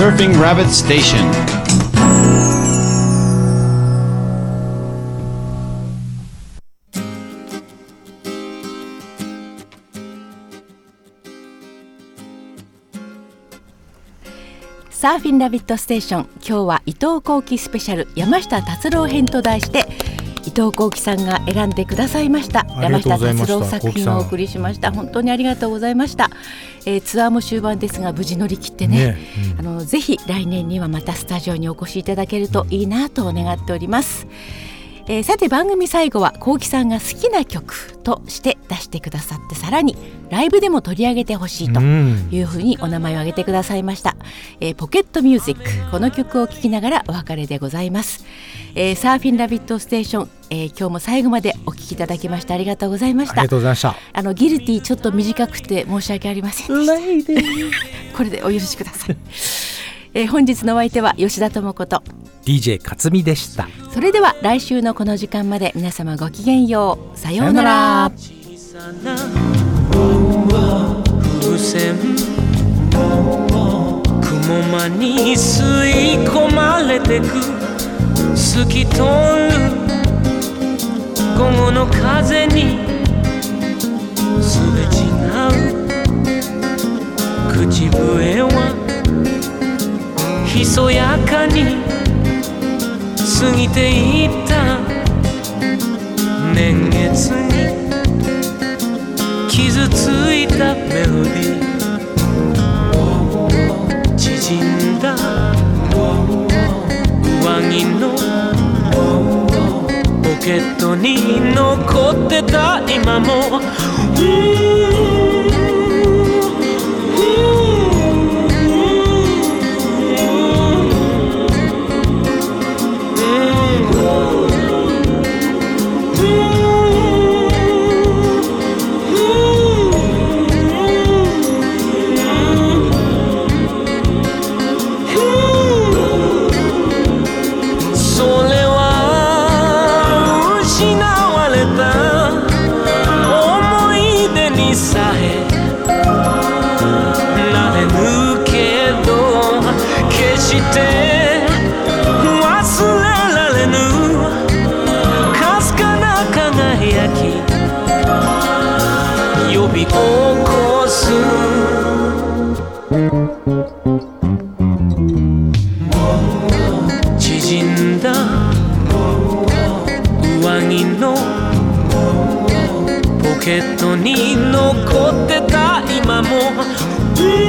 Surfing Rabbit Station。 サーフィンラビットステーション、今日は伊藤幸喜スペシャル山下達郎編と題して伊藤幸喜さんが選んでくださいました山下達郎作品をお送りしました。本当にありがとうございました。ツアーも終盤ですが無事乗り切ってね、ぜひ来年にはまたスタジオにお越しいただけるといいなと願っております。さて番組最後は幸喜さんが好きな曲として出してくださって、さらにライブでも取り上げてほしいというふうにお名前を挙げてくださいました。ポケットミュージック、この曲を聴きながらお別れでございます。サーフィンラビットステーション、今日も最後までお聴きいただきましてありがとうございました。 ありがとうございました。 ギルティちょっと短くて申し訳ありませんでしたこれでお許しください本日のお相手は吉田智子と DJ 勝美でした。 それでは来週のこの時間まで皆様ごきげんよう。さようなら。 小さな風船、雲間に吸い込まれてく、透き通る午後の風にすれ違う口笛はひそやかに過ぎていった年月に傷ついたメロディー、縮んだ上着のポケットに残ってた今も呼び起こす縮んだ上着のポケットに残ってた今も